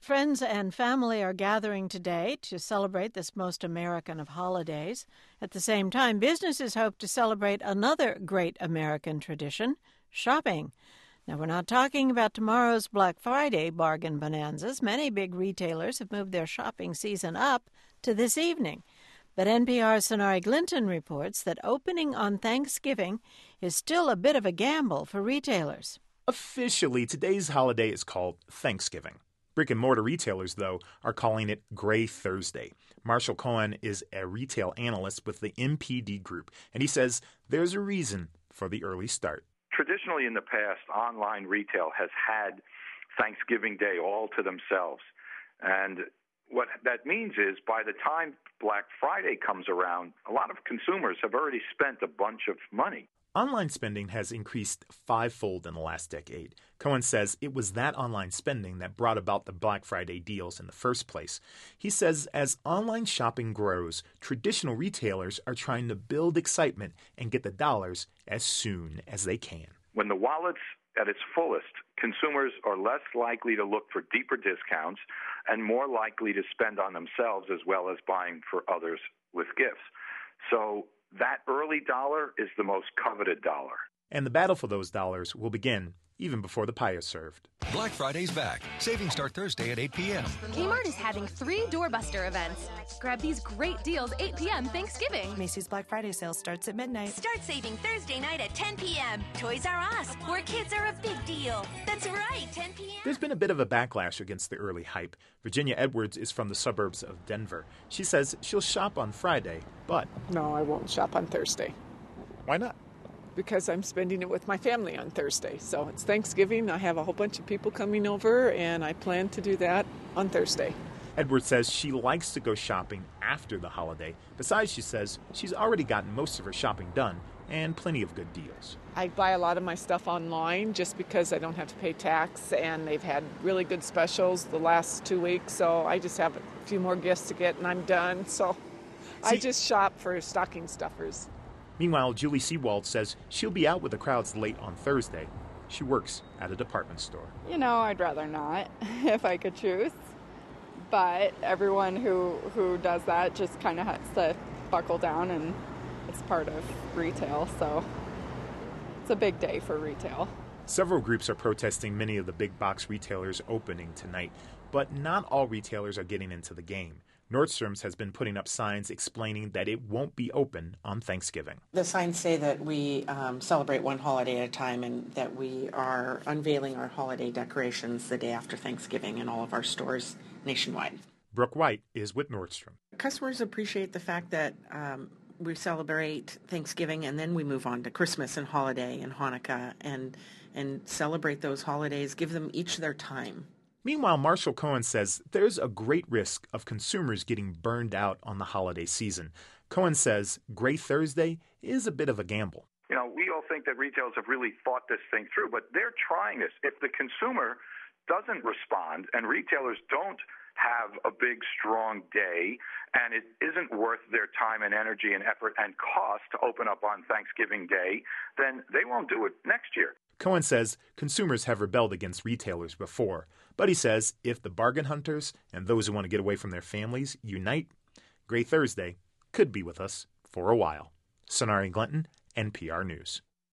Friends and family are gathering today to celebrate this most American of holidays. At the same time, businesses hope to celebrate another great American tradition, shopping. Now, we're not talking about tomorrow's Black Friday bargain bonanzas. Many big retailers have moved their shopping season up to this evening. But NPR's Sonari Glinton reports that opening on Thanksgiving is still a bit of a gamble for retailers. Officially, today's holiday is called Thanksgiving. Brick-and-mortar retailers, though, are calling it Gray Thursday. Marshall Cohen is a retail analyst with the MPD Group, and he says there's a reason for the early start. Traditionally in the past, online retail has had Thanksgiving Day all to themselves. And what that means is by the time Black Friday comes around, a lot of consumers have already spent a bunch of money. Online spending has increased fivefold in the last decade. Cohen says it was that online spending that brought about the Black Friday deals in the first place. He says as online shopping grows, traditional retailers are trying to build excitement and get the dollars as soon as they can. When the wallet's at its fullest, consumers are less likely to look for deeper discounts and more likely to spend on themselves as well as buying for others with gifts. So that early dollar is the most coveted dollar. And the battle for those dollars will begin even before the pie is served. Black Friday's back. Savings start Thursday at 8 p.m. Kmart is having 3 doorbuster events. Grab these great deals 8 p.m. Thanksgiving. Macy's Black Friday sale starts at midnight. Start saving Thursday night at 10 p.m. Toys R Us, where kids are a big deal. That's right, 10 p.m. There's been a bit of a backlash against the early hype. Virginia Edwards is from the suburbs of Denver. She says she'll shop on Friday, but... No, I won't shop on Thursday. Why not? Because I'm spending it with my family on Thursday. So it's Thanksgiving. I have a whole bunch of people coming over, and I plan to do that on Thursday. Edwards says she likes to go shopping after the holiday. Besides, she says she's already gotten most of her shopping done and plenty of good deals. I buy a lot of my stuff online just because I don't have to pay tax, and they've had really good specials the last 2 weeks. So I just have a few more gifts to get, and I'm done. So I just shop for stocking stuffers. Meanwhile, Julie Seawald says she'll be out with the crowds late on Thursday. She works at a department store. You know, I'd rather not, if I could choose. But everyone who does that just kind of has to buckle down, and it's part of retail, so it's a big day for retail. Several groups are protesting many of the big box retailers opening tonight, but not all retailers are getting into the game. Nordstrom's has been putting up signs explaining that it won't be open on Thanksgiving. The signs say that we celebrate one holiday at a time and that we are unveiling our holiday decorations the day after Thanksgiving in all of our stores nationwide. Brooke White is with Nordstrom. Customers appreciate the fact that we celebrate Thanksgiving and then we move on to Christmas and holiday and Hanukkah and celebrate those holidays, give them each their time. Meanwhile, Marshall Cohen says there's a great risk of consumers getting burned out on the holiday season. Cohen says Gray Thursday is a bit of a gamble. You know, we all think that retailers have really thought this thing through, but they're trying this. If the consumer doesn't respond and retailers don't have a big, strong day, and it isn't worth their time and energy and effort and cost to open up on Thanksgiving Day, then they won't do it next year. Cohen says consumers have rebelled against retailers before, but he says if the bargain hunters and those who want to get away from their families unite, Gray Thursday could be with us for a while. Sonari Glinton, NPR News.